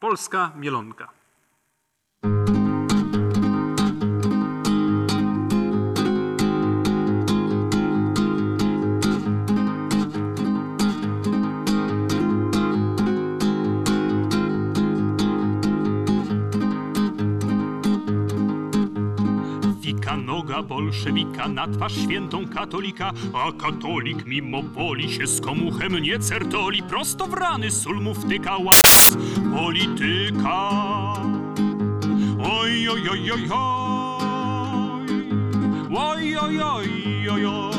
Polska mielonka. Noga bolszewika na twarz świętą katolika, a katolik mimo woli się z komuchem nie certoli. Prosto w rany sól mu wtyka łas polityka. Oj, oj, oj, oj, oj, oj, oj, oj, oj, oj.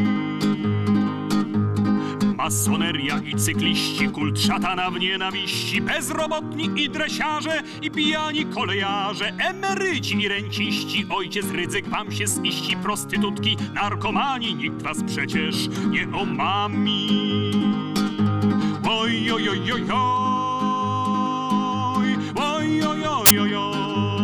Masoneria i cykliści, kult szatana w nienawiści, bezrobotni i dresiarze, i pijani kolejarze, emeryci i renciści, ojciec Rydzyk wam się ziści, prostytutki, narkomani, nikt was przecież nie omami. Oj, oj, oj, oj, oj, oj, oj, oj, oj, oj.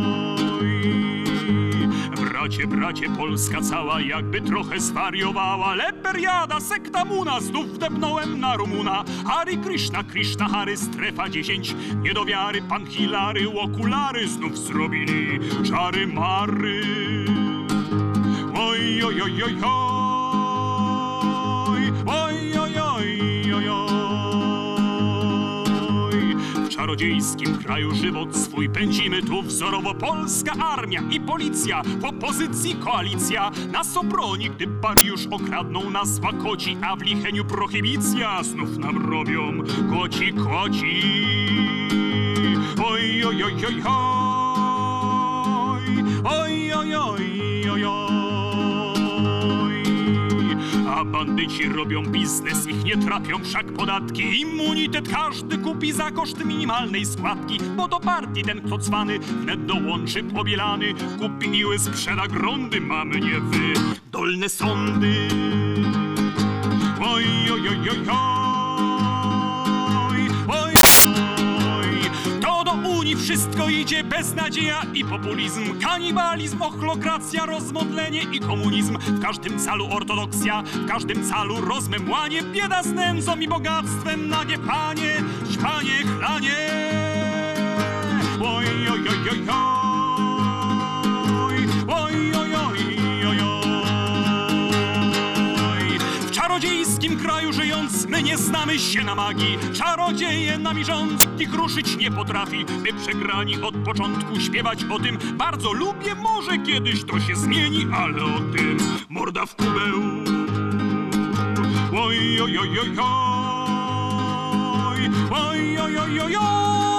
Bracie, Polska cała jakby trochę zwariowała. Leperiada, sekta Muna, znów wdepnąłem na Rumuna. Hare Krishna, Krishna Hare, strefa 10. Niedowiary, pan Hilary, okulary znów zrobili czary mary. Oj, oj, oj, oj, oj, oj, oj, oj, oj, oj. W czarodziejskim kraju żywot swój pędzimy tu wzorowo. Polska armia i policja, w opozycji koalicja. Nas obroni, gdy Pariusz okradną nas łakoci, a w Licheniu prohibicja znów nam robią koci. Oj, oj, oj, oj, oj, oj, oj, oj, oj. A bandyci robią biznes, ich nie trapią wszak podatki. Immunitet każdy kupi za koszt minimalnej składki, bo do partii ten, kto cwany, wnet dołączy pobielany. Kupi miły, sprzeda grądy, mamy nie wy, dolne sądy. Oj, oj, oj, oj, oj, oj, oj. To do Unii wszystko idzie, beznadzieja i populizm, kanibalizm, ochlokracja, rozmodlenie i komunizm. W każdym calu ortodoksja, w każdym calu rozmemłanie, bieda z nędzą i bogactwem, nagie panie, śpanie, chlanie. Oj, oj, oj, oj, oj, oj, oj, oj, oj, oj. W czarodziejskim kraju żyjąc, my nie znamy się na magii. Czarodzieje nami rząd, ich ruszyć nie potrafi. My przegrani od początku, śpiewać o tym bardzo lubię. Może kiedyś to się zmieni, ale o tym morda w kubeł. Oj, oj, oj, oj, oj, oj, oj, oj, oj, oj.